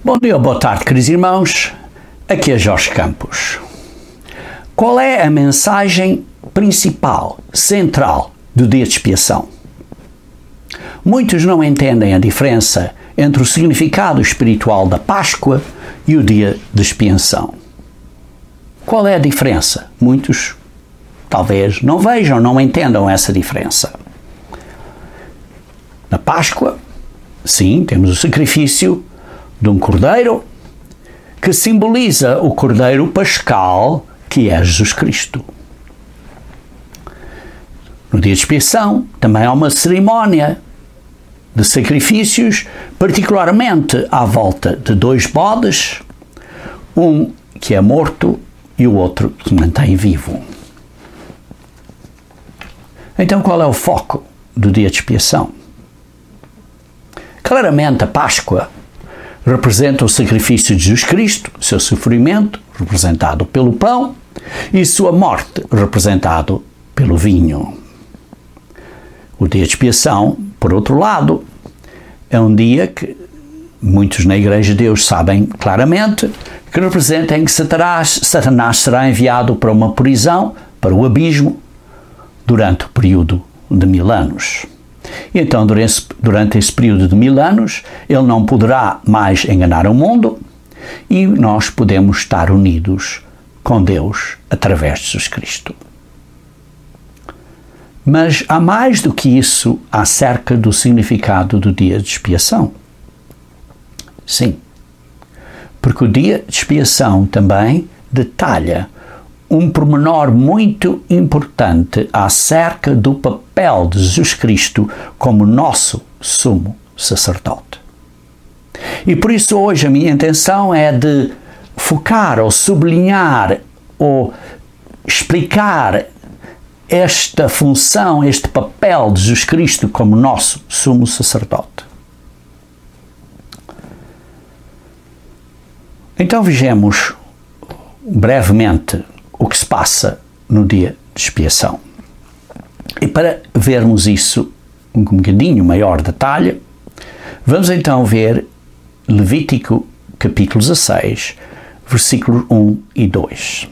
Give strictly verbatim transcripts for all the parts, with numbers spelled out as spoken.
Bom dia, boa tarde, queridos irmãos. Aqui é Jorge Campos. Qual é a mensagem principal, central do dia de expiação? Muitos não entendem a diferença entre o significado espiritual da Páscoa e o dia de expiação. Qual é a diferença? Muitos talvez não vejam, não entendam essa diferença. Na Páscoa, sim, temos o sacrifício de um cordeiro que simboliza o cordeiro pascal que é Jesus Cristo. No dia de expiação também há uma cerimónia de sacrifícios, particularmente à volta de dois bodes, um que é morto e o outro que se mantém vivo. Então qual é o foco do dia de expiação? Claramente a Páscoa representa o sacrifício de Jesus Cristo, seu sofrimento, representado pelo pão, e sua morte, representado pelo vinho. O dia de expiação, por outro lado, é um dia que muitos na Igreja de Deus sabem claramente que representa em que Satanás, Satanás será enviado para uma prisão, para o abismo, durante o período de mil anos. E então, durante esse, durante esse período de mil anos, ele não poderá mais enganar o mundo e nós podemos estar unidos com Deus através de Jesus Cristo. Mas há mais do que isso acerca do significado do dia de expiação. Sim, porque o dia de expiação também detalha um pormenor muito importante acerca do papel de Jesus Cristo como nosso sumo sacerdote. E por isso hoje a minha intenção é de focar ou sublinhar ou explicar esta função, este papel de Jesus Cristo como nosso sumo sacerdote. Então vejamos brevemente o que se passa no dia de expiação. E para vermos isso um bocadinho maior detalhe, vamos então ver Levítico capítulo dezasseis, versículos um e dois.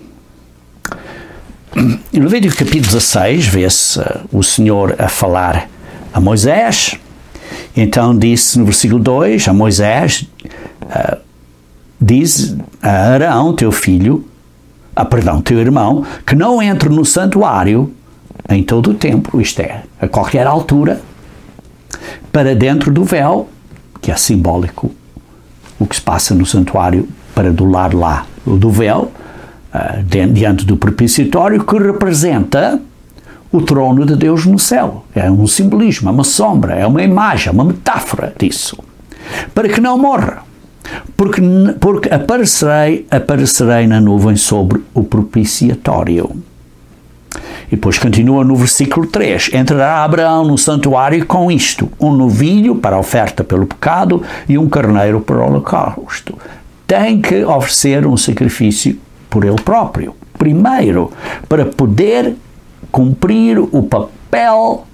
Em Levítico capítulo dezasseis, vê-se uh, o Senhor a falar a Moisés. Então disse no versículo dois a Moisés, uh, diz a Arão, teu filho, ah, perdão, teu irmão, que não entre no santuário em todo o tempo, isto é, a qualquer altura, para dentro do véu, que é simbólico, o que se passa no santuário, para do lado lá do véu, uh, diante do propiciatório, que representa o trono de Deus no céu. É um simbolismo, é uma sombra, é uma imagem, é uma metáfora disso. Para que não morra. Porque, porque aparecerei, aparecerei na nuvem sobre o propiciatório. E depois continua no versículo três. Entrará Abraão no santuário com isto: um novilho para a oferta pelo pecado e um carneiro para o holocausto. Tem que oferecer um sacrifício por ele próprio. Primeiro, para poder cumprir o papel,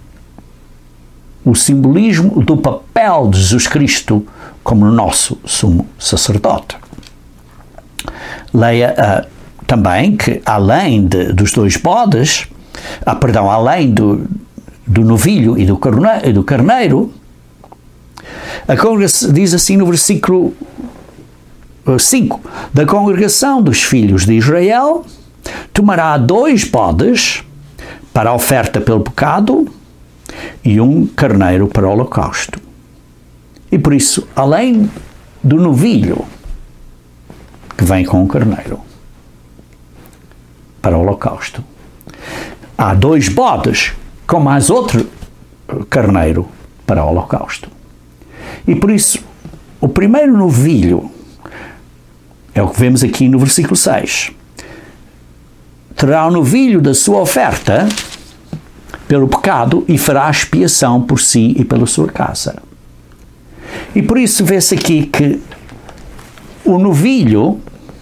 o simbolismo do papel de Jesus Cristo como nosso sumo sacerdote. Leia uh, também que, além de, dos dois bodes, ah, perdão, além do, do novilho e do carneiro, e do carneiro a congregação, diz assim no versículo cinco, da congregação dos filhos de Israel, tomará dois bodes para a oferta pelo pecado e um carneiro para o holocausto. E por isso, além do novilho que vem com o carneiro para o holocausto, há dois bodes com mais outro carneiro para o holocausto. E por isso, o primeiro novilho é o que vemos aqui no versículo seis. Terá o novilho da sua oferta pelo pecado e fará expiação por si e pela sua casa. E por isso vê-se aqui que o novilho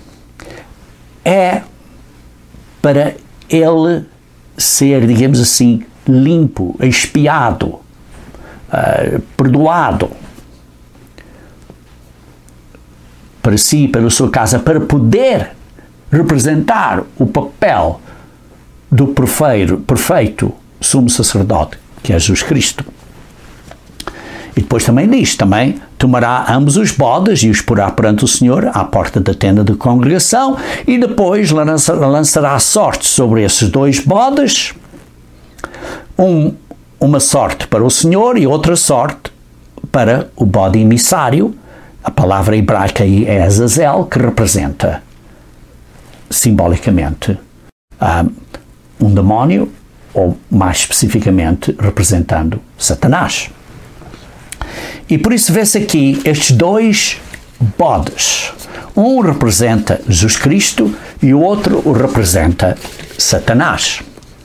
é para ele ser, digamos assim, limpo, expiado, uh, perdoado. para si e pela sua casa, para poder representar o papel do perfeito, perfeito sumo sacerdote, que é Jesus Cristo. E depois também diz, também tomará ambos os bodes e os porá perante o Senhor à porta da tenda de congregação, e depois lançará sorte sobre esses dois bodes, um, uma sorte para o Senhor e outra sorte para o bode emissário. A palavra hebraica aí é Azazel, que representa simbolicamente um, um demónio, ou mais especificamente representando Satanás. E por isso vê-se aqui estes dois bodes. Um representa Jesus Cristo e o outro o representa Satanás.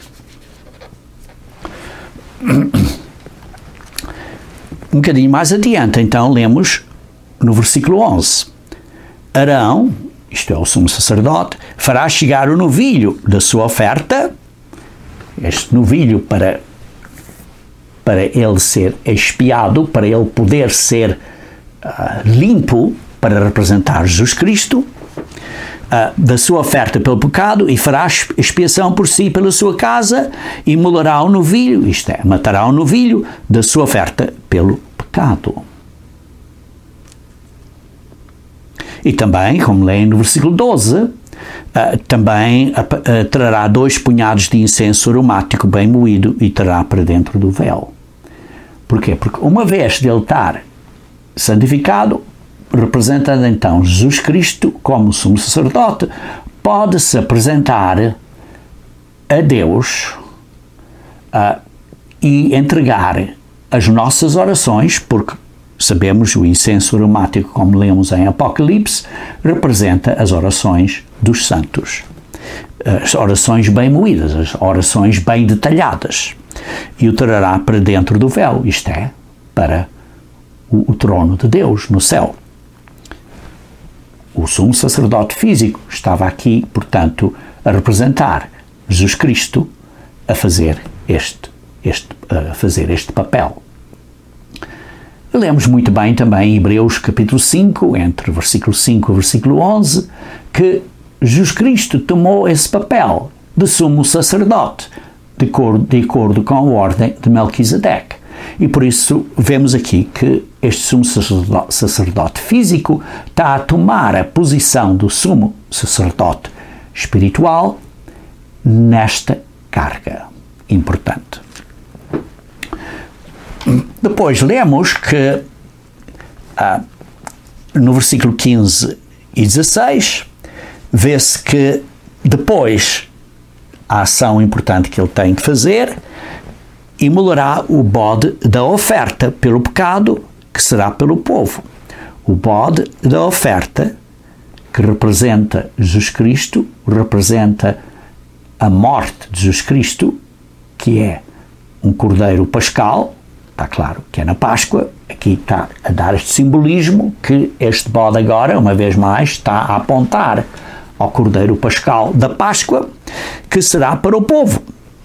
Um bocadinho mais adiante, então, lemos no versículo onze. Arão, isto é o sumo sacerdote, fará chegar o novilho da sua oferta, este novilho para, para ele ser expiado, para ele poder ser uh, limpo, para representar Jesus Cristo, uh, da sua oferta pelo pecado, e fará expiação por si pela sua casa, e molerá o novilho, isto é, matará o novilho da sua oferta pelo pecado. E também, como leem no versículo doze, uh, também uh, uh, trará dois punhados de incenso aromático bem moído e trará para dentro do véu. Porquê? Porque uma vez de ele estar santificado, representando então Jesus Cristo como sumo sacerdote, pode-se apresentar a Deus uh, e entregar as nossas orações, porque sabemos o incenso aromático, como lemos em Apocalipse, representa as orações dos santos. As orações bem moídas, as orações bem detalhadas. E o trará para dentro do véu, isto é, para o, o trono de Deus no céu. O sumo sacerdote físico estava aqui, portanto, a representar Jesus Cristo a fazer este, este, a fazer este papel. Lemos muito bem também em Hebreus capítulo cinco, entre versículo cinco e versículo onze, que Jesus Cristo tomou esse papel de sumo sacerdote, de acordo, de acordo com a ordem de Melquisedeque. E por isso vemos aqui que este sumo sacerdote, sacerdote físico está a tomar a posição do sumo sacerdote espiritual nesta carga importante. Depois lemos que ah, no versículo quinze e dezesseis vê-se que depois a ação importante que ele tem que fazer, imolará o bode da oferta pelo pecado, que será pelo povo. O bode da oferta, que representa Jesus Cristo, representa a morte de Jesus Cristo, que é um cordeiro pascal. Está claro que é na Páscoa. Aqui está a dar este simbolismo que este bode agora, uma vez mais, está a apontar ao cordeiro pascal da Páscoa, que será para o povo.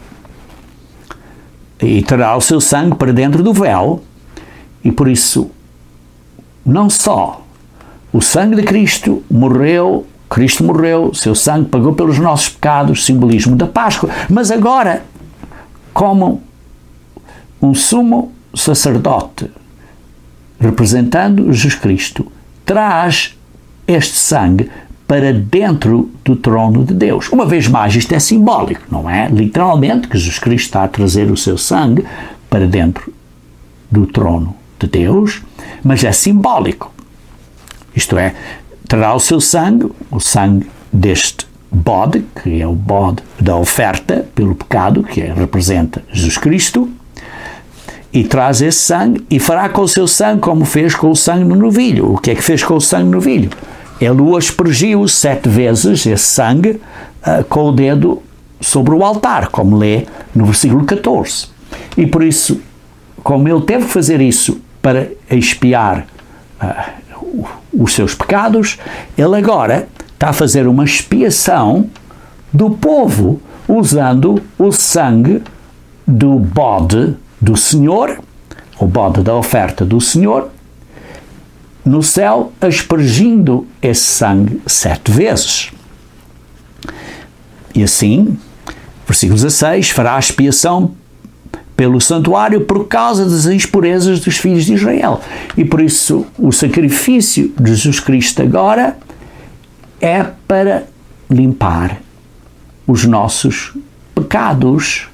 E terá o seu sangue para dentro do véu. E por isso, não só o sangue de Cristo morreu, Cristo morreu, seu sangue pagou pelos nossos pecados, simbolismo da Páscoa, mas agora, como um sumo sacerdote representando Jesus Cristo, traz este sangue para dentro do trono de Deus. Uma vez mais, isto é simbólico, não é literalmente que Jesus Cristo está a trazer o seu sangue para dentro do trono de Deus, mas é simbólico. Isto é, terá o seu sangue, o sangue deste bode, que é o bode da oferta pelo pecado, que é, representa Jesus Cristo, e traz esse sangue e fará com o seu sangue como fez com o sangue no novilho. O que é que fez com o sangue no novilho? Ele o aspergiu sete vezes, esse sangue, uh, com o dedo sobre o altar, como lê no versículo catorze. E por isso, como ele teve que fazer isso para expiar uh, os seus pecados, ele agora está a fazer uma expiação do povo usando o sangue do bode do Senhor, o bode da oferta do Senhor, no céu, aspergindo esse sangue sete vezes. E assim, versículo dezasseis, fará expiação pelo santuário por causa das impurezas dos filhos de Israel. E por isso o sacrifício de Jesus Cristo agora é para limpar os nossos pecados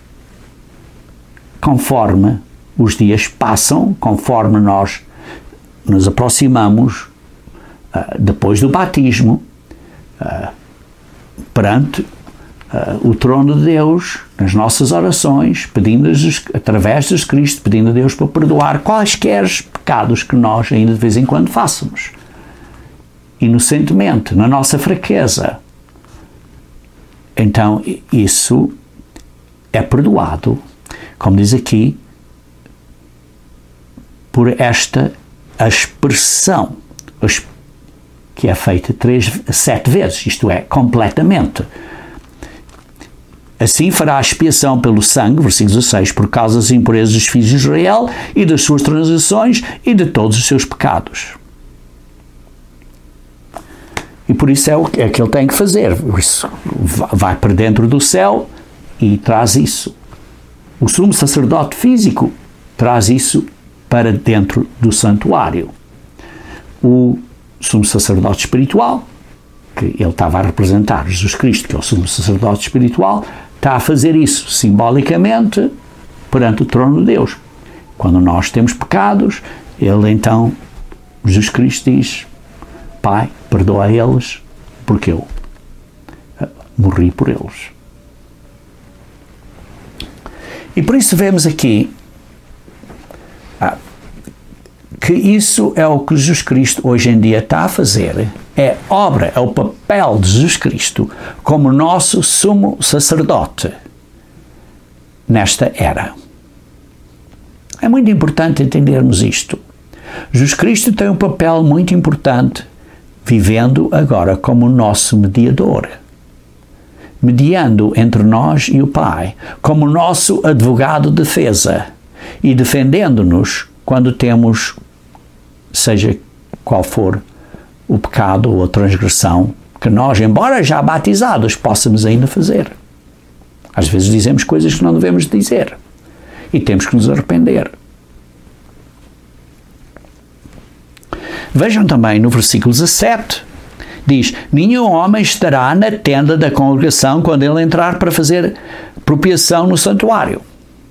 conforme os dias passam, conforme nós nos aproximamos uh, depois do batismo uh, perante uh, o trono de Deus, nas nossas orações, pedindo a Jesus, através de Jesus Cristo, pedindo a Deus para perdoar quaisquer pecados que nós ainda de vez em quando façamos. Inocentemente, na nossa fraqueza. Então, isso é perdoado, como diz aqui, por esta aspersão, que é feita três, sete vezes, isto é, completamente. Assim fará a expiação pelo sangue, versículo dezasseis, por causa das impurezas dos filhos de Israel e das suas transações e de todos os seus pecados. E por isso é o que, é que ele tem que fazer. Isso vai para dentro do céu e traz isso. O sumo sacerdote físico traz isso para dentro do santuário. O sumo sacerdote espiritual, que ele estava a representar Jesus Cristo, que é o sumo sacerdote espiritual, está a fazer isso simbolicamente perante o trono de Deus. Quando nós temos pecados, ele então, Jesus Cristo diz: Pai, perdoa eles, porque eu morri por eles. E por isso vemos aqui ah, que isso é o que Jesus Cristo hoje em dia está a fazer. É obra, é o papel de Jesus Cristo como nosso sumo sacerdote nesta era. É muito importante entendermos isto. Jesus Cristo tem um papel muito importante, vivendo agora como nosso mediador, mediando entre nós e o Pai, como nosso advogado de defesa e defendendo-nos quando temos, seja qual for o pecado ou a transgressão que nós, embora já batizados, possamos ainda fazer. Às vezes dizemos coisas que não devemos dizer e temos que nos arrepender. Vejam também no versículo dezassete, diz: nenhum homem estará na tenda da congregação quando ele entrar para fazer propiação no santuário.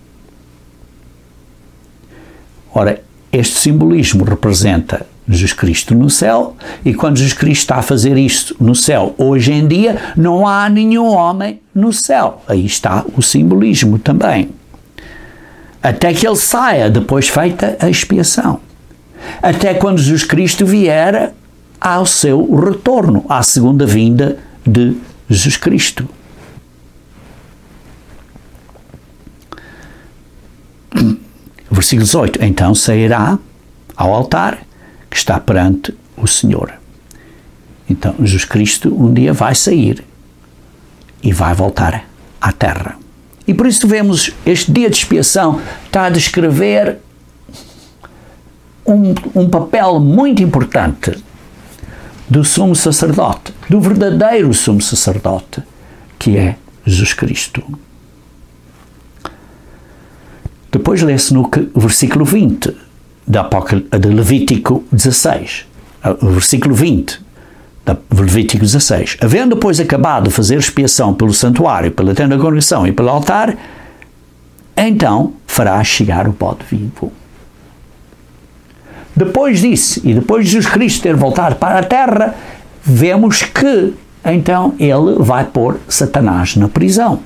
Ora, este simbolismo representa Jesus Cristo no céu, e quando Jesus Cristo está a fazer isto no céu, hoje em dia, não há nenhum homem no céu. Aí está o simbolismo também. Até que ele saia, depois feita a expiação. Até quando Jesus Cristo vier ao seu retorno, à segunda vinda de Jesus Cristo. Versículo dezoito. Então sairá ao altar que está perante o Senhor. Então Jesus Cristo um dia vai sair e vai voltar à terra. E por isso vemos este dia de expiação está a descrever um, um papel muito importante do sumo sacerdote, do verdadeiro sumo sacerdote, que é Jesus Cristo. Depois lê-se no versículo vinte de Levítico dezasseis. O versículo vinte de Levítico dezasseis. Havendo, pois, acabado de fazer expiação pelo santuário, pela tenda da congregação e pelo altar, então fará chegar o bode vivo. Depois disso, e depois de Jesus Cristo ter voltado para a terra, vemos que, então, ele vai pôr Satanás na prisão.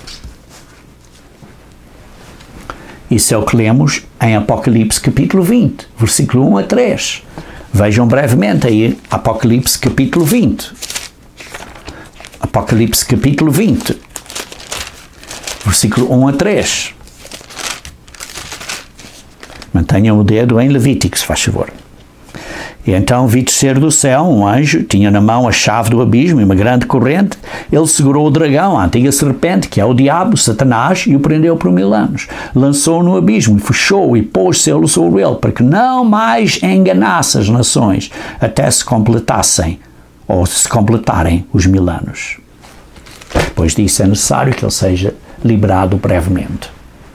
Isso é o que lemos em Apocalipse capítulo vinte, versículo um a três. Vejam brevemente aí Apocalipse capítulo vinte. Apocalipse capítulo vinte, versículo um a três. Mantenham o dedo em Levítico, se faz favor. E então vi descer do céu um anjo, tinha na mão a chave do abismo e uma grande corrente. Ele segurou o dragão, a antiga serpente, que é o diabo, Satanás, e o prendeu por mil anos. Lançou-o no abismo e fechou-o e pôs selo sobre ele, para que não mais enganasse as nações, até se completassem, ou se completarem os mil anos. Depois disso é necessário que ele seja liberado brevemente.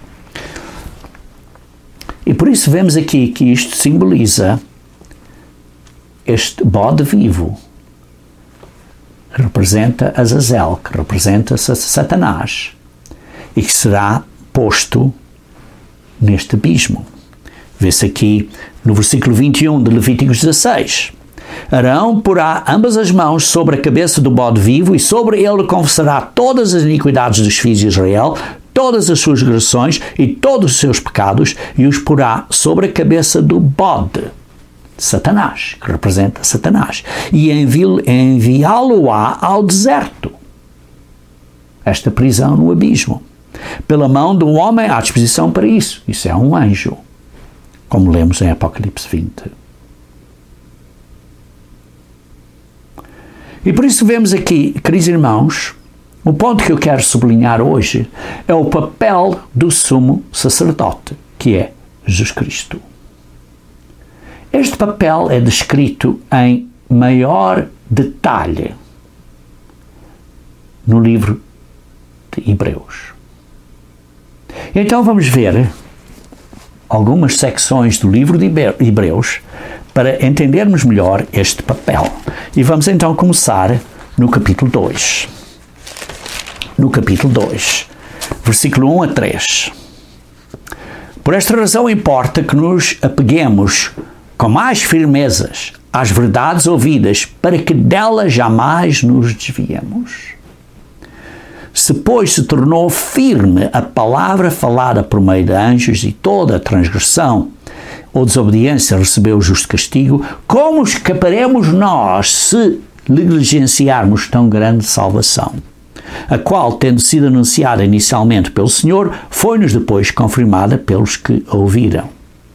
E por isso vemos aqui que isto simboliza este bode vivo, que representa Azazel, que representa Satanás, e que será posto neste abismo. Vê-se aqui no versículo vinte e um de Levíticos dezasseis. Arão porá ambas as mãos sobre a cabeça do bode vivo e sobre ele confessará todas as iniquidades dos filhos de Israel, todas as suas agressões e todos os seus pecados, e os porá sobre a cabeça do bode, Satanás, que representa Satanás, e enviá-lo-á ao deserto, esta prisão no abismo, pela mão de um homem à disposição para isso. Isso é um anjo, como lemos em Apocalipse vinte. E por isso vemos aqui, queridos irmãos, o ponto que eu quero sublinhar hoje é o papel do sumo sacerdote, que é Jesus Cristo. Este papel é descrito em maior detalhe no livro de Hebreus. Então vamos ver algumas secções do livro de Hebreus para entendermos melhor este papel. E vamos então começar no capítulo dois. No capítulo dois, versículo um a três. Por esta razão importa que nos apeguemos com mais firmezas às verdades ouvidas, para que delas jamais nos desviemos. Se, pois, se tornou firme a palavra falada por meio de anjos e toda a transgressão ou desobediência recebeu o justo castigo, como escaparemos nós se negligenciarmos tão grande salvação, a qual, tendo sido anunciada inicialmente pelo Senhor, foi-nos depois confirmada pelos que a ouviram.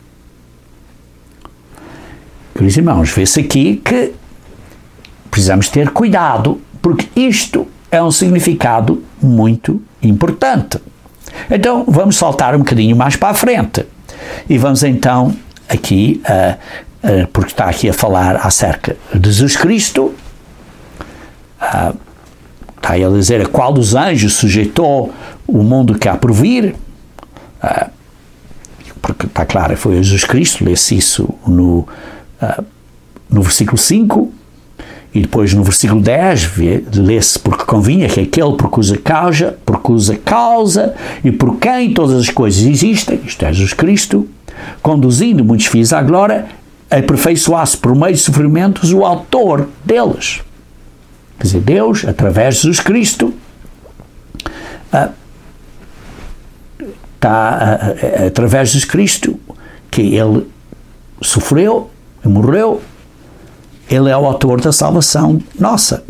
Queridos irmãos, vê-se aqui que precisamos ter cuidado, porque isto é um significado muito importante. Então, vamos saltar um bocadinho mais para a frente. E vamos então aqui, uh, uh, porque está aqui a falar acerca de Jesus Cristo, uh, está aí a dizer a qual dos anjos sujeitou o mundo que há por vir, uh, porque está claro, foi Jesus Cristo, lê-se isso no, uh, no versículo cinco, e depois no versículo dez, lê-se porque convinha que aquele por cuja causa, por cuja causa e por quem todas as coisas existem, isto é Jesus Cristo, conduzindo muitos filhos à glória, aperfeiçoasse por meio de sofrimentos o autor deles. Quer dizer, Deus, através de Jesus Cristo, está através de Jesus Cristo que ele sofreu e morreu. Ele é o autor da salvação nossa.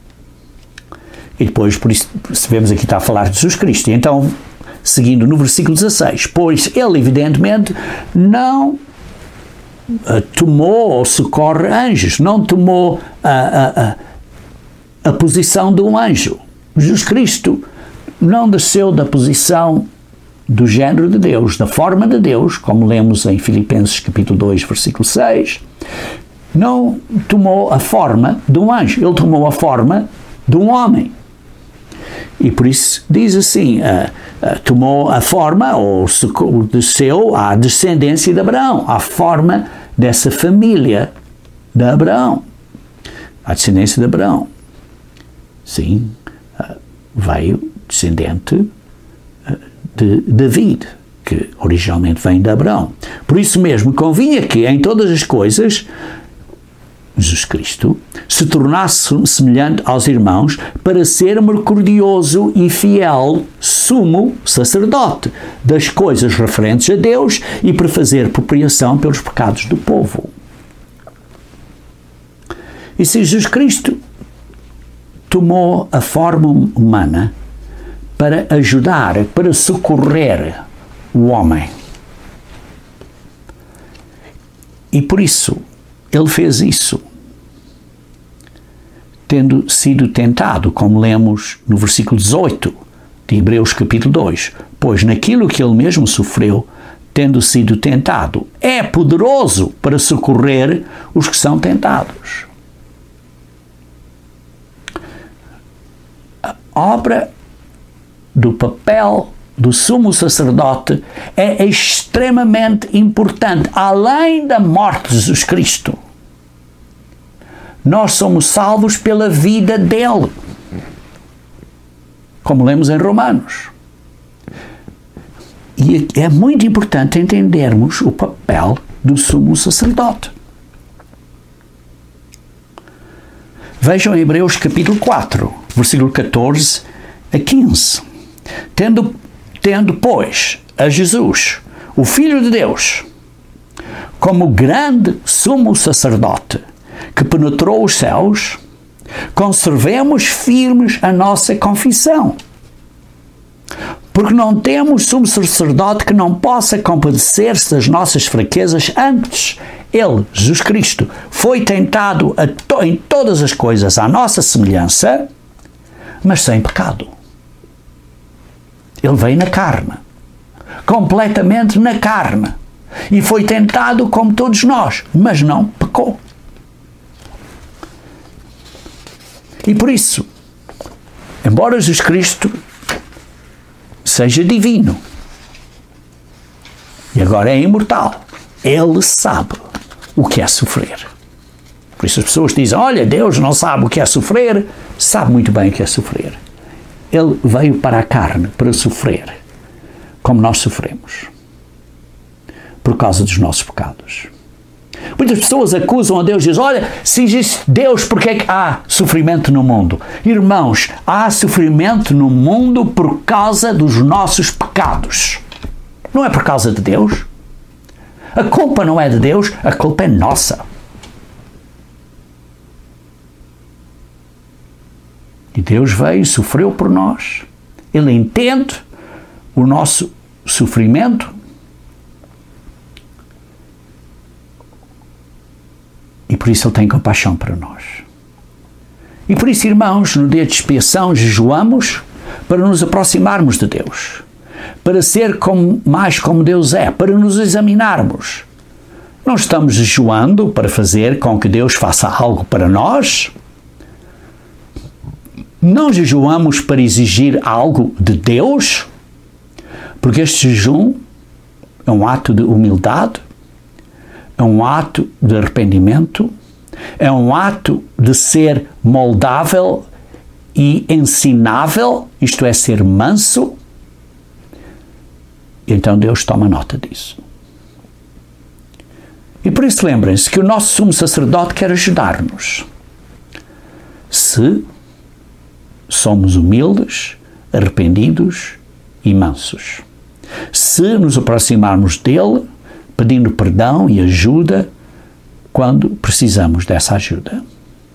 E depois, por isso, vemos aqui está a falar de Jesus Cristo. E então, seguindo no versículo dezasseis, pois ele, evidentemente, não uh, tomou ou socorre anjos, não tomou a, a, a, a posição de um anjo. Jesus Cristo não desceu da posição do género de Deus, da forma de Deus, como lemos em Filipenses capítulo dois, versículo seis, não tomou a forma de um anjo, ele tomou a forma de um homem. E por isso diz assim, uh, uh, tomou a forma, ou desceu à descendência de Abraão, à forma dessa família de Abraão, à descendência de Abraão. Sim, uh, veio descendente uh, de David, que originalmente vem de Abraão. Por isso mesmo, convinha que em todas as coisas Jesus Cristo se tornasse semelhante aos irmãos para ser misericordioso e fiel sumo sacerdote das coisas referentes a Deus e para fazer propiciação pelos pecados do povo. E se Jesus Cristo tomou a forma humana para ajudar, para socorrer o homem, e por isso ele fez isso tendo sido tentado, como lemos no versículo dezoito de Hebreus capítulo dois. Pois naquilo que ele mesmo sofreu, tendo sido tentado, é poderoso para socorrer os que são tentados. A obra do papel do sumo sacerdote é extremamente importante, além da morte de Jesus Cristo. Nós somos salvos pela vida dele, como lemos em Romanos. E é muito importante entendermos o papel do sumo sacerdote. Vejam Hebreus capítulo quatro, versículo catorze a quinze. Tendo, tendo, pois, a Jesus, o Filho de Deus, como grande sumo sacerdote, que penetrou os céus, conservemos firmes a nossa confissão. Porque não temos sumo sacerdote que não possa compadecer-se das nossas fraquezas. Antes, ele, Jesus Cristo, foi tentado a to- em todas as coisas à nossa semelhança, mas sem pecado. Ele veio na carne, completamente na carne, e foi tentado como todos nós, mas não pecou. E por isso, embora Jesus Cristo seja divino e agora é imortal, ele sabe o que é sofrer. Por isso as pessoas dizem, olha, Deus não sabe o que é sofrer. Sabe muito bem o que é sofrer. Ele veio para a carne para sofrer como nós sofremos por causa dos nossos pecados. Muitas pessoas acusam a Deus e dizem, olha, se existe Deus, porque é que há sofrimento no mundo? Irmãos, há sofrimento no mundo por causa dos nossos pecados. Não é por causa de Deus. A culpa não é de Deus, a culpa é nossa. E Deus veio e sofreu por nós. Ele entende o nosso sofrimento. E por isso Ele tem compaixão para nós. E por isso, irmãos, no dia de expiação, jejuamos para nos aproximarmos de Deus. Para ser como, mais como Deus é. Para nos examinarmos. Não estamos jejuando para fazer com que Deus faça algo para nós. Não jejuamos para exigir algo de Deus. Porque este jejum é um ato de humildade. É um ato de arrependimento, é um ato de ser moldável e ensinável, isto é, ser manso. Então Deus toma nota disso. E por isso lembrem-se que o nosso sumo sacerdote quer ajudar-nos. Se somos humildes, arrependidos e mansos. Se nos aproximarmos dele, pedindo perdão e ajuda quando precisamos dessa ajuda.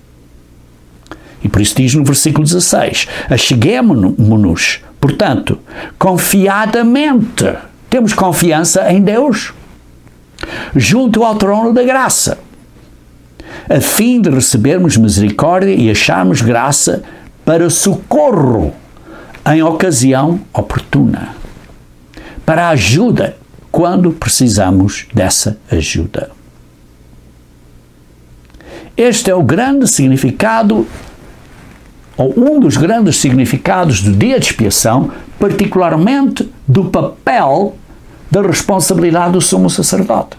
E por isso diz no versículo dezasseis, acheguemo-nos, portanto, confiadamente, temos confiança em Deus, junto ao trono da graça, a fim de recebermos misericórdia e acharmos graça para socorro em ocasião oportuna, para ajuda quando precisamos dessa ajuda. Este é o grande significado, ou um dos grandes significados do dia de expiação, particularmente do papel da responsabilidade do sumo sacerdote.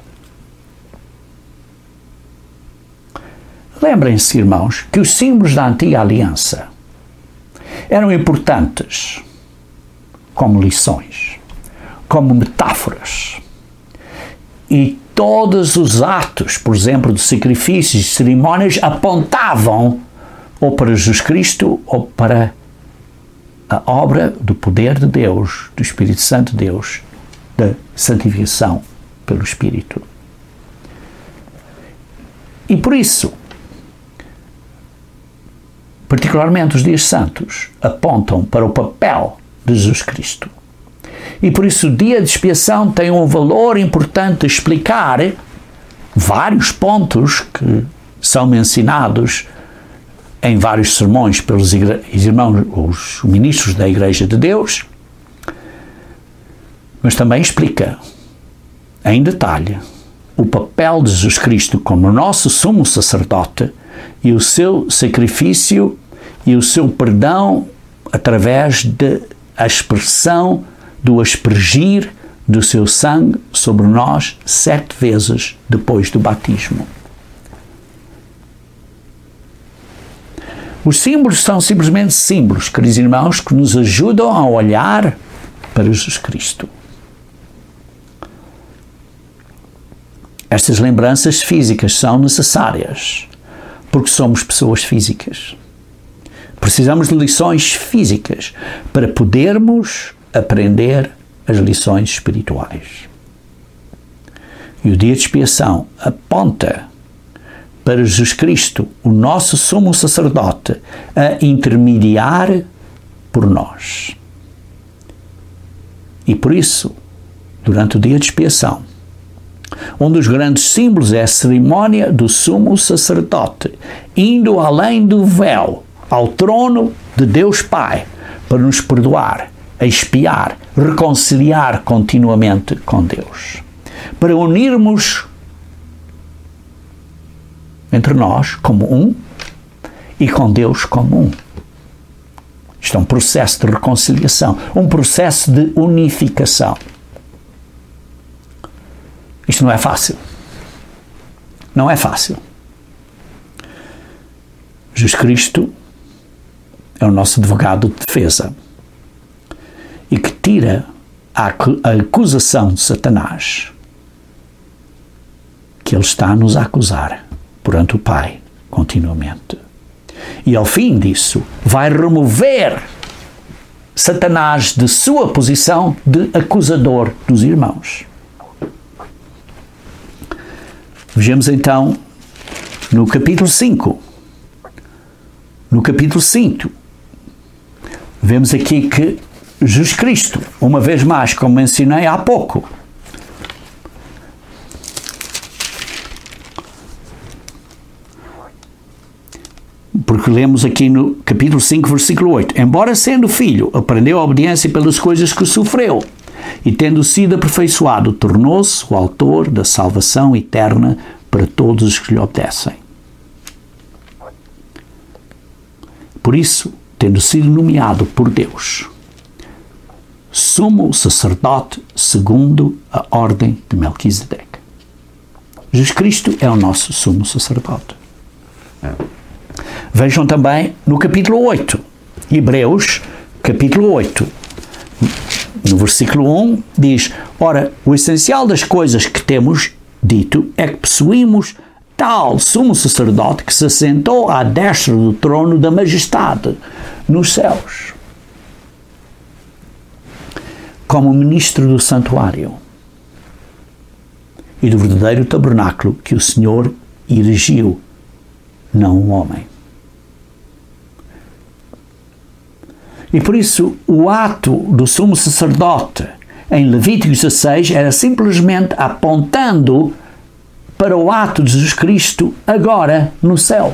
Lembrem-se, irmãos, que os símbolos da antiga aliança eram importantes como lições, como metáforas. E todos os atos, por exemplo, de sacrifícios e cerimónias, apontavam ou para Jesus Cristo ou para a obra do poder de Deus, do Espírito Santo de Deus, da santificação pelo Espírito. E por isso, particularmente os dias santos, apontam para o papel de Jesus Cristo. E por isso o dia de expiação tem um valor importante de explicar vários pontos que são mencionados em vários sermões pelos irmãos, os ministros da Igreja de Deus, mas também explica em detalhe o papel de Jesus Cristo como nosso sumo sacerdote e o seu sacrifício e o seu perdão através da expressão do aspergir do seu sangue sobre nós sete vezes depois do batismo. Os símbolos são simplesmente símbolos, queridos irmãos, que nos ajudam a olhar para Jesus Cristo. Estas lembranças físicas são necessárias, porque somos pessoas físicas. Precisamos de lições físicas para podermos aprender as lições espirituais. E o dia de expiação aponta para Jesus Cristo, o nosso sumo sacerdote, a intermediar por nós. E por isso, durante o dia de expiação, um dos grandes símbolos é a cerimônia do sumo sacerdote, indo além do véu, ao trono de Deus Pai, para nos perdoar, expiar, reconciliar continuamente com Deus. Para unirmos entre nós como um e com Deus como um. Isto é um processo de reconciliação, um processo de unificação. Isto não é fácil. Não é fácil. Jesus Cristo é o nosso advogado de defesa e que tira a acusação de Satanás que ele está a nos acusar perante o Pai continuamente. E ao fim disso vai remover Satanás de sua posição de acusador dos irmãos. Vejamos então no capítulo cinco. No capítulo cinco, vemos aqui que Jesus Cristo, uma vez mais, como mencionei há pouco, porque lemos aqui no capítulo cinco, versículo oito, embora sendo filho, aprendeu a obediência pelas coisas que sofreu, e tendo sido aperfeiçoado, tornou-se o autor da salvação eterna para todos os que lhe obedecem. Por isso, tendo sido nomeado por Deus, sumo sacerdote segundo a ordem de Melquisedeque. Jesus Cristo é o nosso sumo sacerdote. Vejam também no capítulo oito, Hebreus, capítulo oito, no versículo um, diz: ora, o essencial das coisas que temos dito é que possuímos tal sumo sacerdote que se assentou à destra do trono da majestade nos céus, como ministro do santuário e do verdadeiro tabernáculo que o Senhor erigiu, não um homem. E por isso o ato do sumo sacerdote em Levítico dezasseis era simplesmente apontando para o ato de Jesus Cristo agora no céu.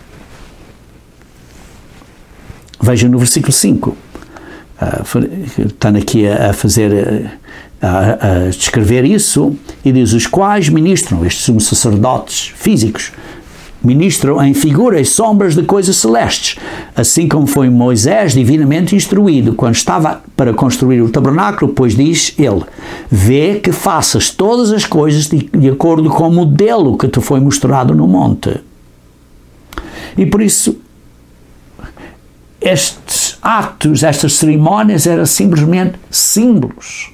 Vejam no versículo cinco, uh, estão aqui a fazer, a, a descrever isso, e diz: os quais ministram, estes sumos sacerdotes físicos, ministram em figura e sombras de coisas celestes, assim como foi Moisés divinamente instruído quando estava para construir o tabernáculo, pois diz ele: vê que faças todas as coisas de, de acordo com o modelo que te foi mostrado no monte. E por isso estes atos, estas cerimónias eram simplesmente símbolos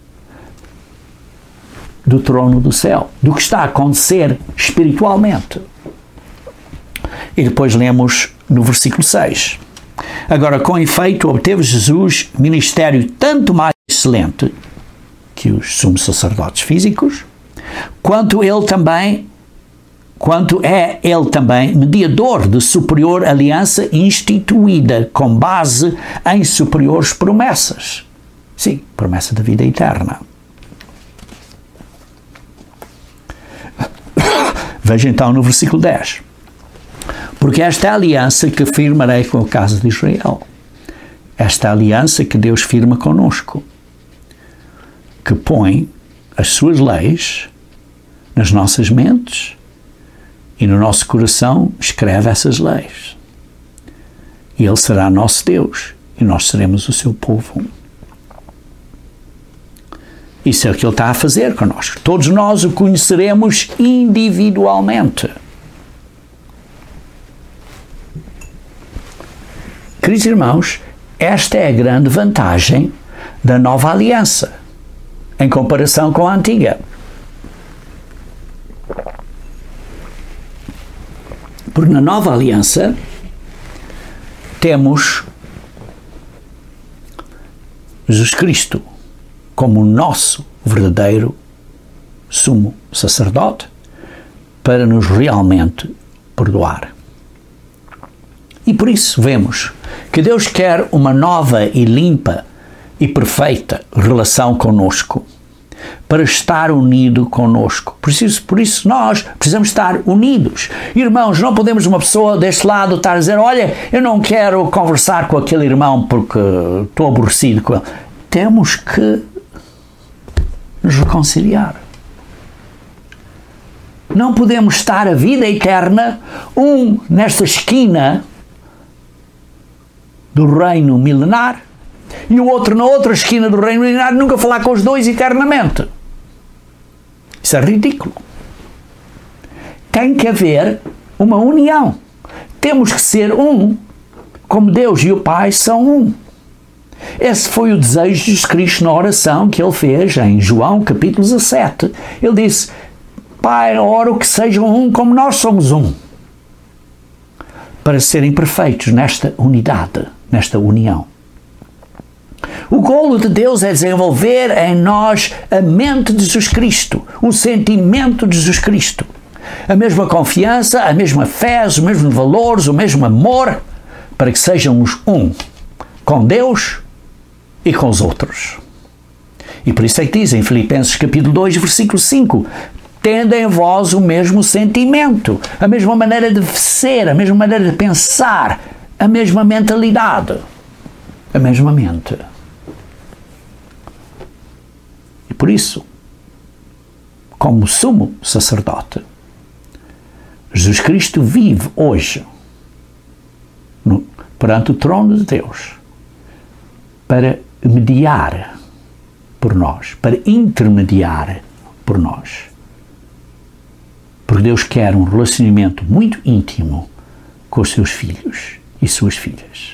do trono do céu, do que está a acontecer espiritualmente. E depois lemos no versículo seis. Agora, com efeito, obteve Jesus ministério tanto mais excelente que os sumos sacerdotes físicos, quanto ele também, quanto é ele também mediador de superior aliança instituída com base em superiores promessas. Sim, promessa da vida eterna. Veja então no versículo dez. Porque esta é a aliança que firmarei com a casa de Israel. Esta aliança que Deus firma conosco, que põe as suas leis nas nossas mentes e no nosso coração escreve essas leis. E Ele será nosso Deus e nós seremos o seu povo. Isso é o que Ele está a fazer connosco. Todos nós o conheceremos individualmente. Queridos irmãos, esta é a grande vantagem da nova aliança, em comparação com a antiga. Porque na nova aliança temos Jesus Cristo como o nosso verdadeiro sumo sacerdote para nos realmente perdoar. E por isso vemos que Deus quer uma nova e limpa e perfeita relação conosco, para estar unido conosco. Por isso, por isso nós precisamos estar unidos. Irmãos, não podemos uma pessoa deste lado estar a dizer, olha, eu não quero conversar com aquele irmão porque estou aborrecido com ele. Temos que nos reconciliar. Não podemos estar a vida eterna, um nesta esquina do reino milenar e o outro na outra esquina do reino milenar, nunca falar com os dois eternamente. Isso é ridículo. Tem que haver uma união. Temos que ser um, como Deus e o Pai são um. Esse foi o desejo de Jesus Cristo na oração que Ele fez em João capítulo dezassete. Ele disse, Pai, oro que sejam um como nós somos um, para serem perfeitos nesta unidade, nesta união. O golo de Deus é desenvolver em nós a mente de Jesus Cristo, o sentimento de Jesus Cristo, a mesma confiança, a mesma fé, os mesmos valores, o mesmo amor, para que sejamos um com Deus e com os outros. E por isso é que diz em Filipenses capítulo dois, versículo cinco, tendo em vós o mesmo sentimento, a mesma maneira de ser, a mesma maneira de pensar, a mesma mentalidade, a mesma mente. E por isso, como sumo sacerdote, Jesus Cristo vive hoje no, perante o trono de Deus para mediar por nós, para intermediar por nós. Porque Deus quer um relacionamento muito íntimo com os seus filhos e suas filhas.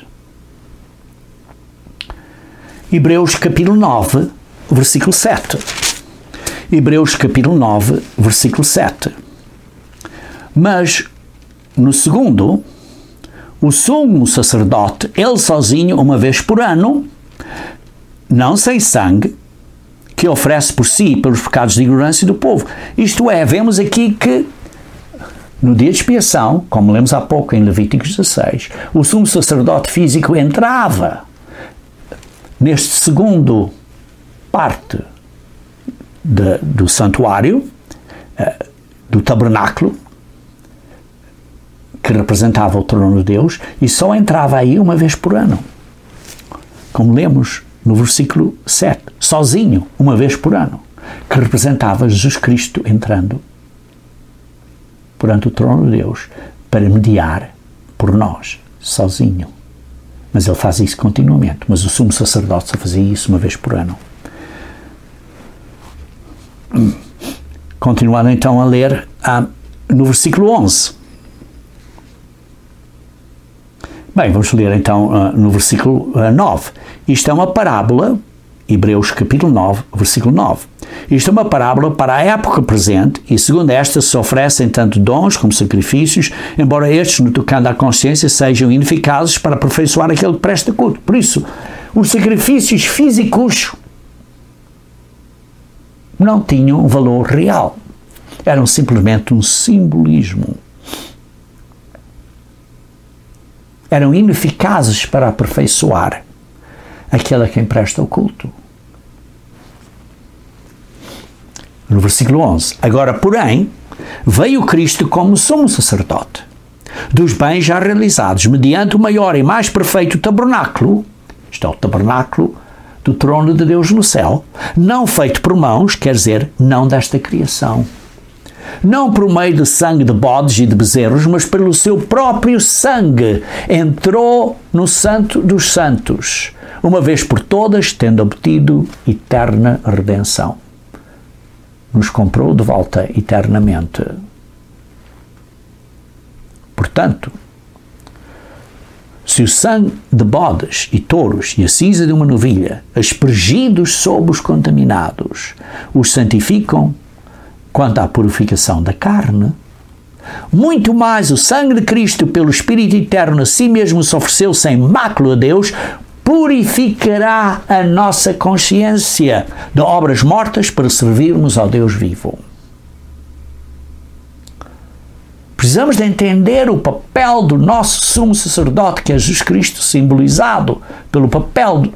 Hebreus capítulo nove, versículo sete. Hebreus capítulo nove, versículo sete. Mas, no segundo, o sumo sacerdote, ele sozinho, uma vez por ano, não sem sangue, que oferece por si e pelos pecados de ignorância do povo. Isto é, vemos aqui que no dia de expiação, como lemos há pouco em Levíticos dezasseis, o sumo sacerdote físico entrava neste segundo parte de, do santuário, do tabernáculo, que representava o trono de Deus, e só entrava aí uma vez por ano. Como lemos no versículo sete, sozinho, uma vez por ano, que representava Jesus Cristo entrando perante o trono de Deus para mediar por nós, sozinho. Mas ele faz isso continuamente, mas o sumo sacerdote só fazia isso uma vez por ano. Continuando então a ler ah, no versículo onze. Bem, vamos ler então uh, no versículo uh, nove. Isto é uma parábola, Hebreus capítulo nove, versículo nove. Isto é uma parábola para a época presente e, segundo esta, se oferecem tanto dons como sacrifícios, embora estes, no tocante à consciência, sejam ineficazes para aperfeiçoar aquele que presta culto. Por isso, os sacrifícios físicos não tinham valor real. Eram simplesmente um simbolismo. Eram ineficazes para aperfeiçoar aquele a quem presta o culto. No versículo onze. Agora, porém, veio Cristo como sumo sacerdote dos bens já realizados mediante o maior e mais perfeito tabernáculo, isto é o tabernáculo do trono de Deus no céu, não feito por mãos, quer dizer, não desta criação. Não por meio de sangue de bodes e de bezerros, mas pelo seu próprio sangue entrou no santo dos santos, uma vez por todas, tendo obtido eterna redenção. Nos comprou de volta eternamente. Portanto, se o sangue de bodes e touros e a cinza de uma novilha, aspergidos sobre os contaminados, os santificam quanto à purificação da carne, muito mais o sangue de Cristo, pelo Espírito Eterno, a si mesmo se ofereceu sem mácula a Deus, purificará a nossa consciência de obras mortas para servirmos ao Deus vivo. Precisamos de entender o papel do nosso sumo sacerdote, que é Jesus Cristo, simbolizado pelo papel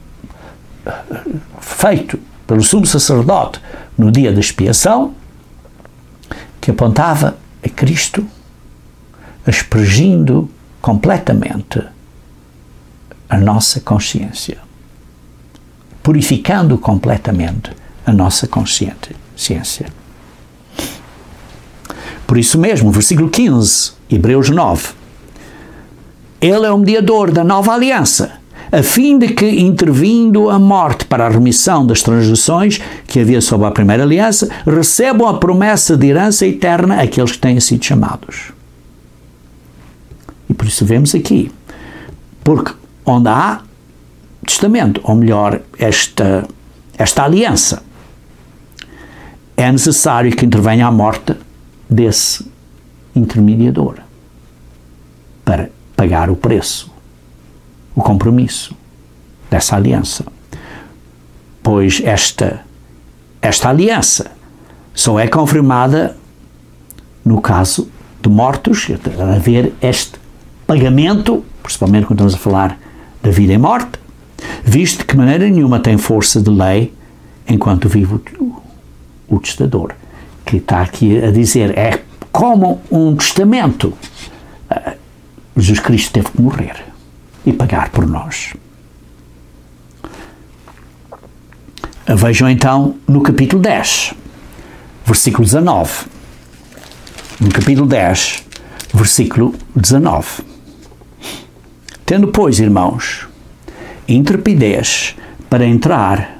feito pelo sumo sacerdote no dia da expiação, que apontava a Cristo aspergindo completamente a nossa consciência, purificando completamente a nossa consciência. Por isso mesmo, versículo quinze, Hebreus nove, ele é o mediador da nova aliança, a fim de que, intervindo a morte para a remissão das transgressões que havia sob a primeira aliança, recebam a promessa de herança eterna aqueles que tenham sido chamados. E por isso vemos aqui, porque onde há testamento, ou melhor, esta, esta aliança, é necessário que intervenha a morte desse intermediador para pagar o preço, o compromisso dessa aliança. Pois esta, esta aliança só é confirmada no caso de mortos, a haver este pagamento, principalmente quando estamos a falar da vida e morte, visto que de maneira nenhuma tem força de lei enquanto vive o, o testador, que está aqui a dizer, é como um testamento. Jesus Cristo teve que morrer e pagar por nós. Vejam então no capítulo dez, versículo dezanove. No capítulo dez, versículo dezanove. Tendo, pois, irmãos, intrepidez para entrar...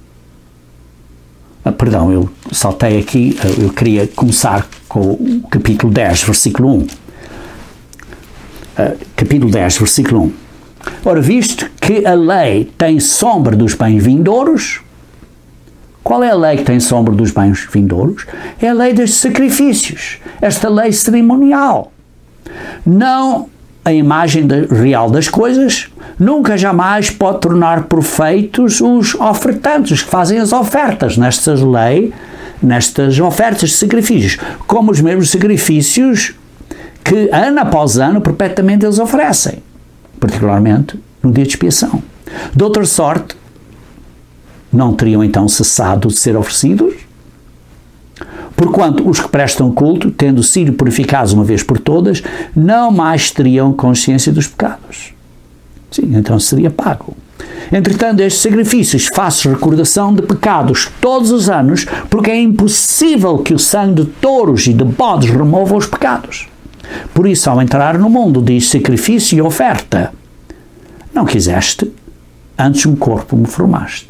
Ah, perdão, eu saltei aqui, eu queria começar com o capítulo dez, versículo um. Uh, capítulo dez, versículo um. Ora, visto que a lei tem sombra dos bens vindouros, qual é a lei que tem sombra dos bens vindouros? É a lei dos sacrifícios, esta lei cerimonial. Não a imagem de, real das coisas, nunca jamais pode tornar perfeitos os ofertantes, os que fazem as ofertas nestas leis, nestas ofertas de sacrifícios, como os mesmos sacrifícios que ano após ano perpetuamente eles oferecem, particularmente no dia de expiação. De outra sorte, não teriam então cessado de ser oferecidos, porquanto os que prestam culto, tendo sido purificados uma vez por todas, não mais teriam consciência dos pecados. Sim, então seria pago. Entretanto, estes sacrifícios fazem recordação de pecados todos os anos, porque é impossível que o sangue de touros e de bodes remova os pecados. Por isso, ao entrar no mundo, diz sacrifício e oferta. Não quiseste, antes um corpo me formaste.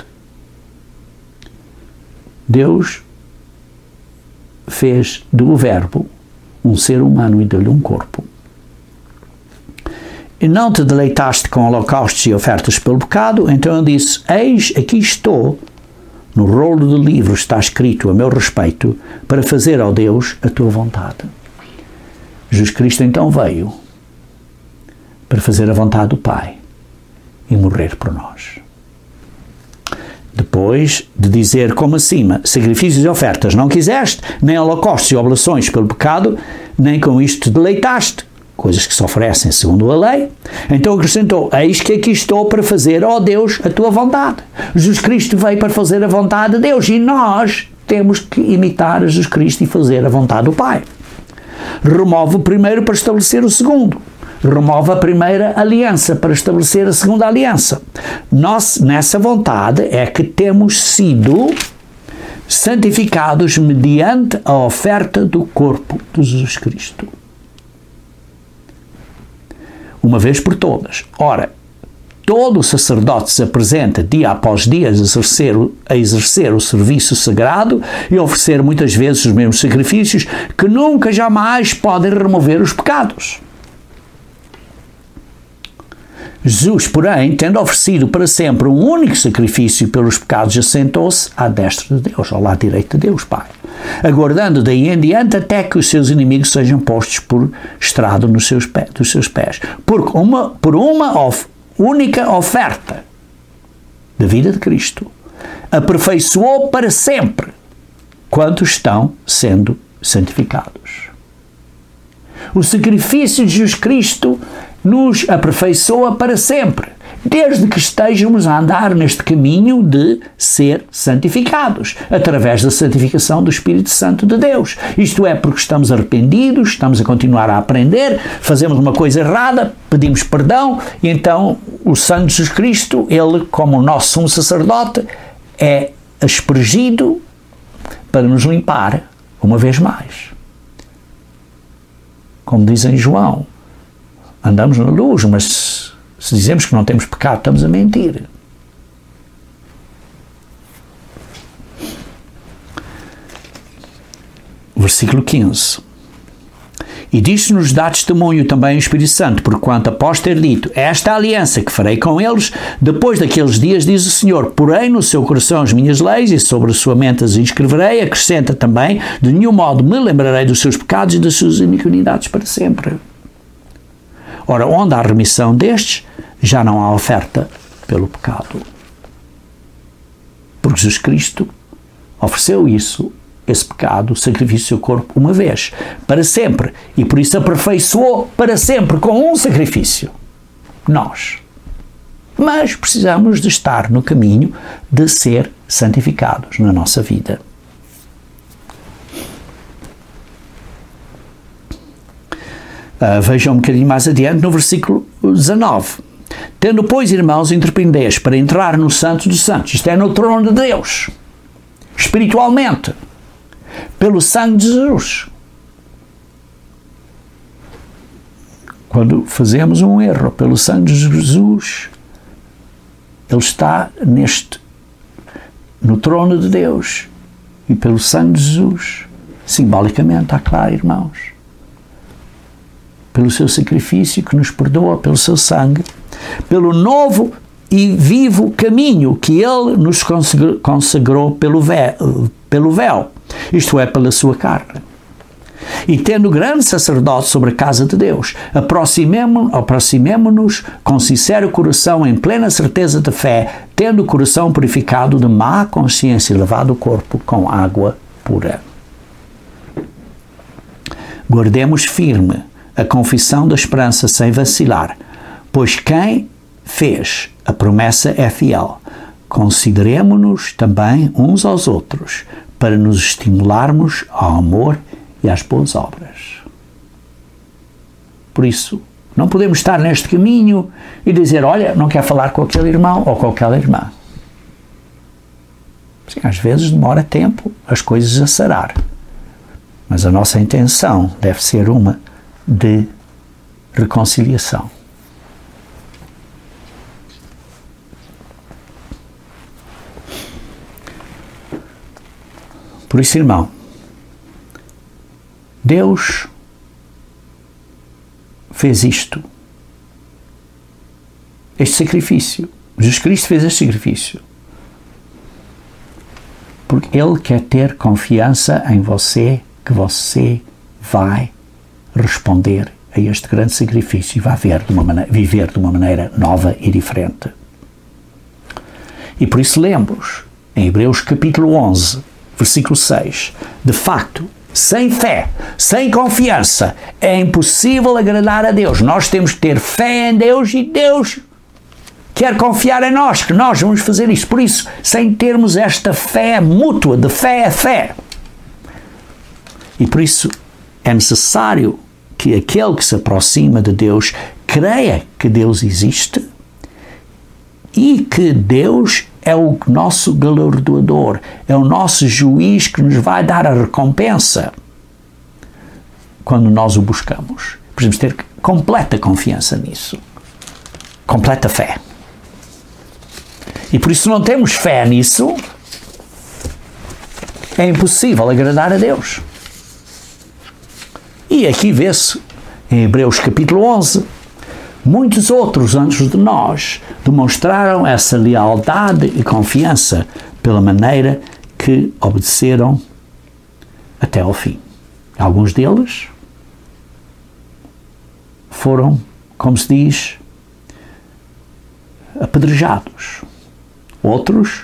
Deus fez do verbo um ser humano e deu-lhe um corpo. E não te deleitaste com holocaustos e ofertas pelo pecado, então eu disse, eis, aqui estou, no rolo do livro está escrito a meu respeito, para fazer, ó Deus, a tua vontade. Jesus Cristo então veio para fazer a vontade do Pai e morrer por nós. Depois de dizer como acima, sacrifícios e ofertas não quiseste, nem holocaustos e oblações pelo pecado, nem com isto te deleitaste, coisas que se oferecem segundo a lei, então acrescentou, eis que aqui estou para fazer, ó Deus, a tua vontade. Jesus Cristo veio para fazer a vontade de Deus e nós temos que imitar Jesus Cristo e fazer a vontade do Pai. Remove o primeiro para estabelecer o segundo. Remove a primeira aliança para estabelecer a segunda aliança. Nós, nessa vontade, é que temos sido santificados mediante a oferta do corpo de Jesus Cristo. Uma vez por todas. Ora, todo o sacerdote se apresenta dia após dia a exercer, a exercer o serviço sagrado e oferecer muitas vezes os mesmos sacrifícios que nunca jamais podem remover os pecados. Jesus, porém, tendo oferecido para sempre um único sacrifício pelos pecados, assentou-se à destra de Deus, ao lado direito de Deus, Pai, aguardando daí em diante até que os seus inimigos sejam postos por estrado nos seus pés, dos seus pés. Porque uma, por uma of, única oferta da vida de Cristo, aperfeiçoou para sempre quantos estão sendo santificados. O sacrifício de Jesus Cristo nos aperfeiçoa para sempre, desde que estejamos a andar neste caminho de ser santificados, através da santificação do Espírito Santo de Deus. Isto é, porque estamos arrependidos, estamos a continuar a aprender, fazemos uma coisa errada, pedimos perdão, e então o Santo Jesus Cristo, ele, como o nosso sumo sacerdote, é aspergido para nos limpar uma vez mais. Como diz em João, andamos na luz, mas se dizemos que não temos pecado, estamos a mentir. Versículo quinze. E diz-nos dá testemunho também o Espírito Santo, porquanto após ter dito, esta aliança que farei com eles, depois daqueles dias, diz o Senhor, porém no seu coração as minhas leis e sobre a sua mente as inscreverei, acrescenta também, de nenhum modo me lembrarei dos seus pecados e das suas iniquidades para sempre. Ora, onde há remissão destes, já não há oferta pelo pecado. Porque Jesus Cristo ofereceu isso, esse pecado, o sacrifício do seu corpo, uma vez, para sempre. E por isso aperfeiçoou para sempre com um sacrifício. Nós. Mas precisamos de estar no caminho de ser santificados na nossa vida. Uh, vejam um bocadinho mais adiante no versículo dezanove. Tendo, pois, irmãos, intrepidez para entrar no Santo dos Santos, isto é, no trono de Deus, espiritualmente, pelo sangue de Jesus. Quando fazemos um erro pelo sangue de Jesus, ele está neste, no trono de Deus, e pelo sangue de Jesus, simbolicamente, está claro, irmãos, pelo seu sacrifício que nos perdoa, pelo seu sangue, pelo novo e vivo caminho que ele nos consagrou pelo véu, pelo véu, isto é, pela sua carne. E tendo grande sacerdote sobre a casa de Deus, aproximemo-nos, aproximemo-nos com sincero coração, em plena certeza de fé, tendo o coração purificado de má consciência e lavado o corpo com água pura. Guardemos firme a confissão da esperança sem vacilar, pois quem fez a promessa é fiel. Consideremo-nos também uns aos outros, para nos estimularmos ao amor e às boas obras. Por isso, não podemos estar neste caminho e dizer, olha, não quer falar com aquele irmão ou com aquela irmã. Sim, às vezes demora tempo as coisas a sarar, mas a nossa intenção deve ser uma de reconciliação. Por isso, irmão, Deus fez isto, este sacrifício. Jesus Cristo fez este sacrifício porque Ele quer ter confiança em você, que você vai responder a este grande sacrifício e vai ver de uma maneira, viver de uma maneira nova e diferente. E por isso lemos, em Hebreus capítulo onze, versículo seis, de facto, sem fé, sem confiança, é impossível agradar a Deus. Nós temos que ter fé em Deus e Deus quer confiar em nós, que nós vamos fazer isto. Por isso, sem termos esta fé mútua, de fé a fé. E por isso é necessário que aquele que se aproxima de Deus creia que Deus existe e que Deus é o nosso galardoador, é o nosso juiz que nos vai dar a recompensa quando nós o buscamos. Precisamos ter completa confiança nisso. Completa fé. E por isso, se não temos fé nisso, é impossível agradar a Deus. E aqui vê-se, em Hebreus capítulo onze, muitos outros antes de nós demonstraram essa lealdade e confiança pela maneira que obedeceram até ao fim. Alguns deles foram, como se diz, apedrejados. Outros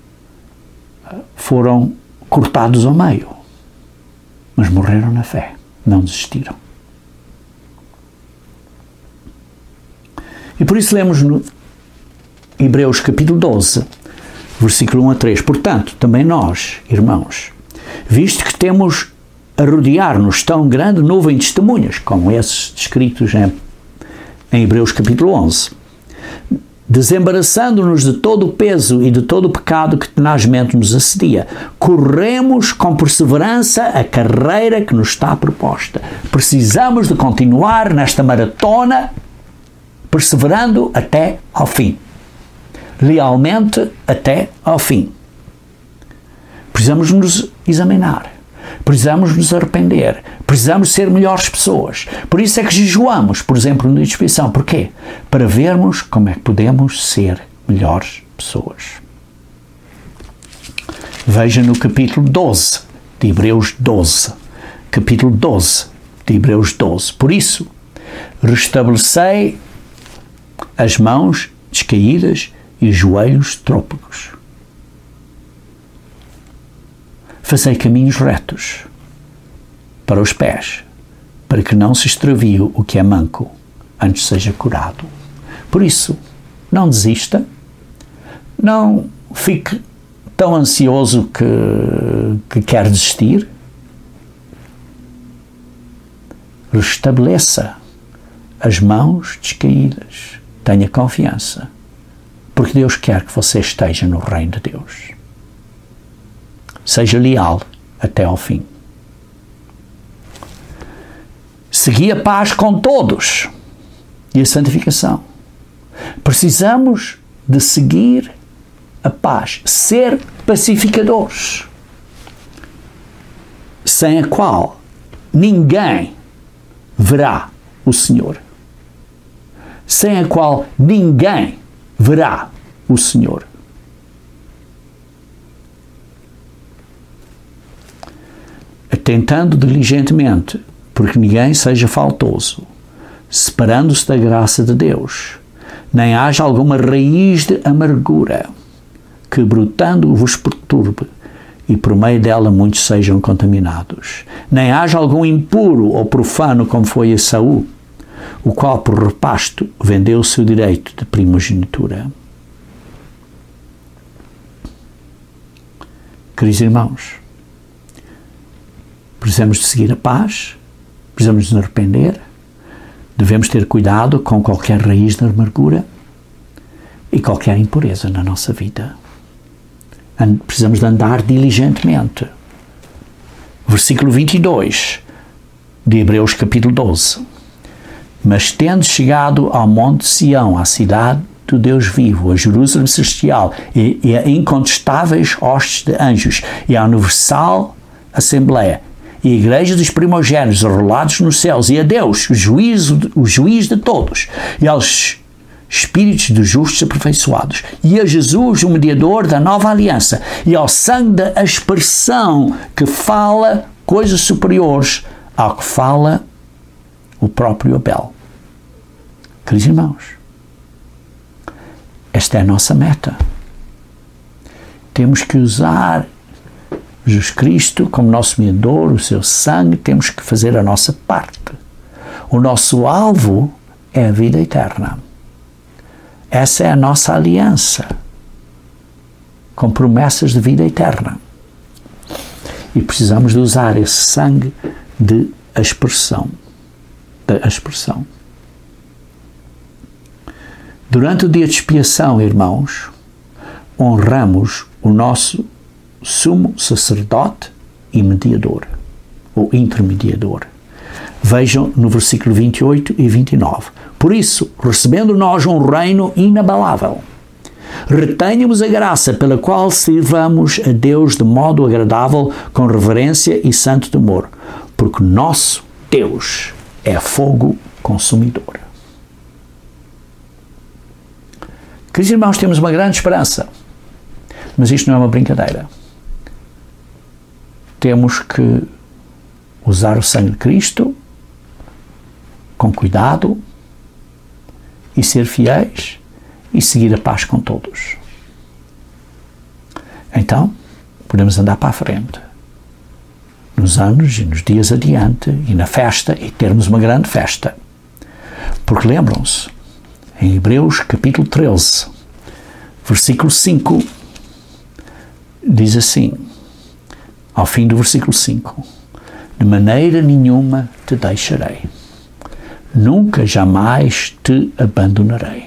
foram cortados ao meio, mas morreram na fé, não desistiram. E por isso lemos no Hebreus capítulo doze, versículo um a três. Portanto, também nós, irmãos, visto que temos a rodear-nos tão grande nuvem de testemunhas, como esses descritos em, em Hebreus capítulo onze, desembaraçando-nos de todo o peso e de todo o pecado que tenazmente nos assedia, corremos com perseverança a carreira que nos está proposta. Precisamos de continuar nesta maratona, perseverando até ao fim. Lealmente até ao fim. Precisamos nos examinar. Precisamos nos arrepender. Precisamos ser melhores pessoas. Por isso é que jejuamos, por exemplo, no dia de expiação. Porquê? Para vermos como é que podemos ser melhores pessoas. Veja no capítulo doze de Hebreus doze. Capítulo doze de Hebreus doze. Por isso, restabelecei as mãos descaídas e os joelhos trôpegos. Fazei caminhos retos para os pés, para que não se extravie o que é manco, antes seja curado. Por isso, não desista, não fique tão ansioso que, que quer desistir. Restabeleça as mãos descaídas. Tenha confiança, porque Deus quer que você esteja no reino de Deus. Seja leal até ao fim. Segui a paz com todos e a santificação. Precisamos de seguir a paz, ser pacificadores, sem a qual ninguém verá o Senhor. Sem a qual ninguém verá o Senhor. Atentando diligentemente, porque ninguém seja faltoso, separando-se da graça de Deus, nem haja alguma raiz de amargura, que brotando vos perturbe, e por meio dela muitos sejam contaminados. Nem haja algum impuro ou profano, como foi Esaú, o qual por repasto vendeu o seu direito de primogenitura. Queridos irmãos, precisamos de seguir a paz, precisamos de nos arrepender, devemos ter cuidado com qualquer raiz de amargura e qualquer impureza na nossa vida. Precisamos de andar diligentemente. Versículo vinte e dois de Hebreus capítulo doze. Mas tendo chegado ao monte Sião, à cidade do Deus vivo, a Jerusalém celestial e, e a incontestáveis hostes de anjos e a universal assembleia e a igreja dos primogênitos arrolados nos céus e a Deus, o juiz, o juiz de todos, e aos espíritos dos justos aperfeiçoados, e a Jesus, o mediador da nova aliança, e ao sangue da aspersão que fala coisas superiores ao que fala o próprio Abel. Queridos irmãos, esta é a nossa meta. Temos que usar Jesus Cristo como nosso mediador, o seu sangue, temos que fazer a nossa parte. O nosso alvo é a vida eterna. Essa é a nossa aliança, com promessas de vida eterna. E precisamos de usar esse sangue de aspersão. Da aspersão. Durante o dia de expiação, irmãos, honramos o nosso sumo sacerdote e mediador, ou intermediador. Vejam no versículo vinte e oito e vinte e nove. Por isso, recebendo nós um reino inabalável, retenhamos a graça pela qual sirvamos a Deus de modo agradável, com reverência e santo temor, porque nosso Deus é fogo consumidor. Queridos irmãos, temos uma grande esperança, mas isto não é uma brincadeira. Temos que usar o sangue de Cristo com cuidado e ser fiéis e seguir a paz com todos. Então, podemos andar para a frente, nos anos e nos dias adiante, e na festa, e termos uma grande festa. Porque lembram-se, em Hebreus capítulo treze, versículo cinco, diz assim, ao fim do versículo cinco, de maneira nenhuma te deixarei, nunca jamais te abandonarei.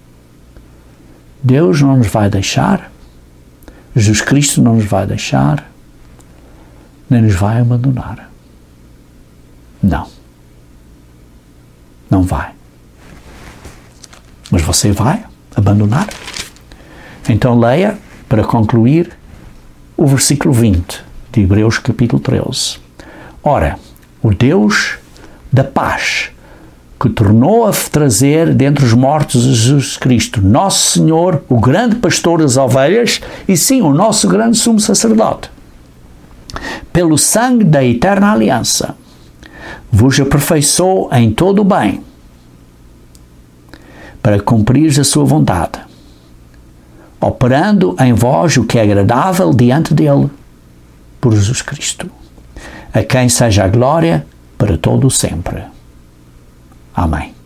Deus não nos vai deixar, Jesus Cristo não nos vai deixar, nem nos vai abandonar. Não. Não vai. Mas você vai abandonar? Então leia, para concluir, o versículo vinte de Hebreus capítulo treze. Ora, o Deus da paz, que tornou a trazer dentre os mortos Jesus Cristo, nosso Senhor, o grande pastor das ovelhas, e sim, o nosso grande sumo sacerdote, pelo sangue da eterna aliança, vos aperfeiçoou em todo o bem, para cumprires a sua vontade, operando em vós o que é agradável diante dele, por Jesus Cristo, a quem seja a glória para todo o sempre. Amém.